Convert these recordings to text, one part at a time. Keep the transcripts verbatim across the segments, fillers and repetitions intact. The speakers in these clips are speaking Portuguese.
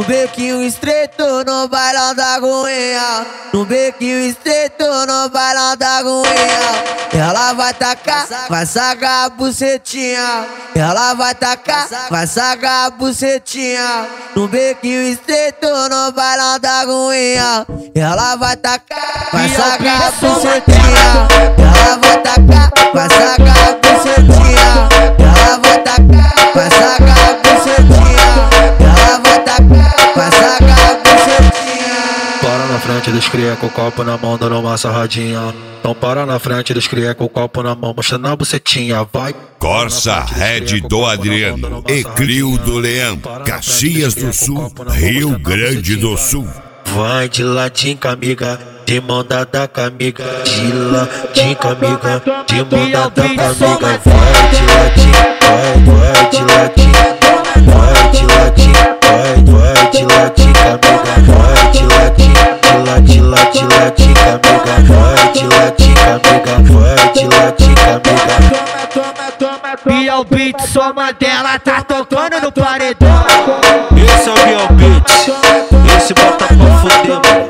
No bequinho estreito, no bailão da Goiânia. No bequinho estreito, no bailão da Goiânia. Ela vai tacar, vai sacar a bucetinha. Ela vai tacar, vai sacar a bucetinha. No bequinho estreito, no bailão da Goiânia. Ela vai tacar, vai sacar a bucetinha. Ela vai tacar, vai sacar a bucetinha. Ela vai tacar, vai sacar a bucetinha. Ela vai tacar, vai sacar a bucetinha. Para na frente dos cria com o copo na mão, dando uma sarradinha. Então para na frente dos cria com o copo na mão, mostrando a bucetinha, vai. Corsa Red do Adriano e Crio do Leão, Caxias do Sul, Rio Grande do Sul. Vai de ladinho com amiga, de mão dada com amiga. De ladinho com amiga, de mão dada com amiga. Vai de ladinho, vai, vai de ladinho. Vai de ladinho, vai, vai de ladinho com amiga. Vai de ladinho, de ladinho, ladinho, ladinho com amiga. Vai de ladinho com amiga, vai de ladinho com amiga. Bial Beat, soma dela, tá tocando no paredão. Esse é o Bial Beat, esse bota pra fuder, mano.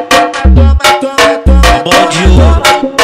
A mão de ouro.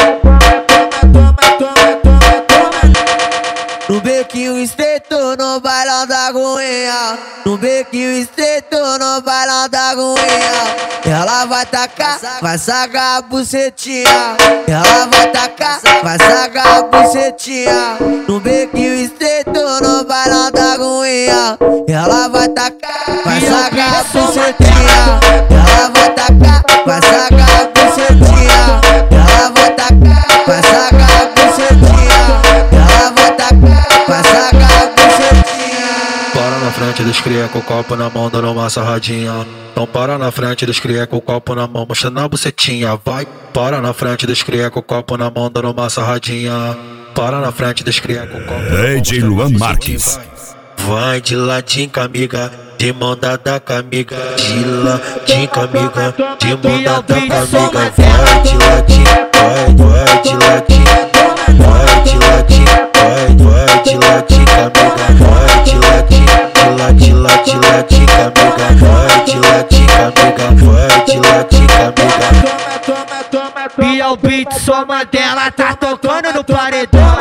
No bequinho estreito, no bailão da Goiânia. No bequinho estreito, no bailão da Goiânia. Ela vai tacar, vai sacar a bucetinha. Ela vai tacar, vai sacar a bucetinha. No bequinho estreito, no bailão da Goiânia. Ela vai tacar, vai sacar a bucetinha. Ela vai tacar, vai sacar a bucetinha. Ela vai tacar, vai sacar a bucetinha. Ela vai tacar, vai sacar a bucetinha. Para na frente dos cria com o copo na mão, dando uma sarradinha. Então para na frente dos cria com o copo na mão, mostrando a bucetinha, vai. Para na frente dos cria com o copo na mão, dando uma sarradinha. Para na frente dos cria com o copo na mão, D J Luan Marques. vai de ladinho com amiga, de mão dada com amiga. De ladinho com amiga, de mão dada com amiga. Vai de ladinho, vai, vai de ladinho. Vai de ladinho, vai, vai de ladinho com amiga. Vai de ladinho, de ladinho, ladinho, ladinho com amiga. Vai de ladinho com amiga, vai de ladinho com amiga. Bial Beat, soma dela, tá tocando no paredão.